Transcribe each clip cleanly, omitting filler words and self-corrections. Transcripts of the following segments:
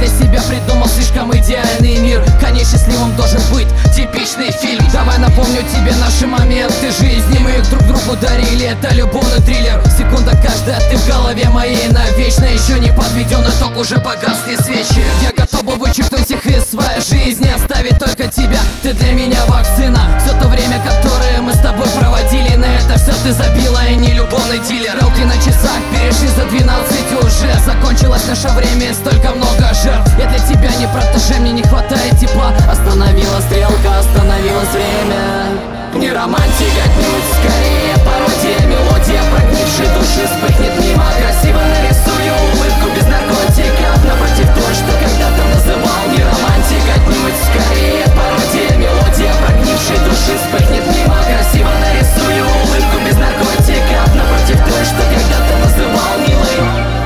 для себя придумал слишком идеальный мир. Конец счастливым должен быть типичный фильм. Давай напомню тебе наши моменты жизни. Мы их друг другу дарили, это любовный триллер. Секунда каждая, ты в голове моей навечно. Еще не подведен итог, уже погасли свечи. Я готов бы вычеркнуть их из своей жизни, оставить только тебя, ты для меня вакцина. Все то время, которое мы с тобой проводили, на это все ты забила и не любовный дилер. Стрелки на часах перешли за 12 уже. Закончилось наше время и столько много жертв. Я для тебя не протеже, мне не хватает тепла. Остановила стрелка, остановилось время. Не романтика отнюдь, скорее пародия, мелодия прогнившей души вспыхнет мимо. Красиво нарисую улыбку без наркотиков напротив той, что когда-то называл. Не романтика отнюдь, скорее пародия, мелодия прогнившей души вспыхнет мимо. Красиво нарисую улыбку без наркотиков напротив той, что когда-то называл милой.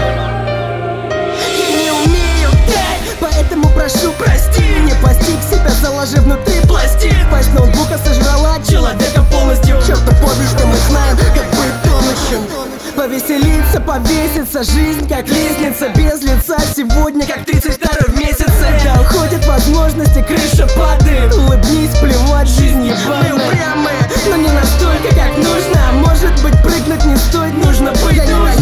Я не умею петь, поэтому прошу прости. Не постиг себя, заложив внутри пластик. Пасть ноутбука сожрала человека полностью. Чертов подвиг, что мы знаем, как быть полностью. Повеселиться, повеситься, жизнь как лестница без лица. Сегодня как 32 в месяце. Да уходят возможности, крыша падает. Улыбнись, плевать, жизнь ебаная. Мы упрямые, но не настолько, как нужно. Может быть, прыгнуть не стоит, нужно быть. Я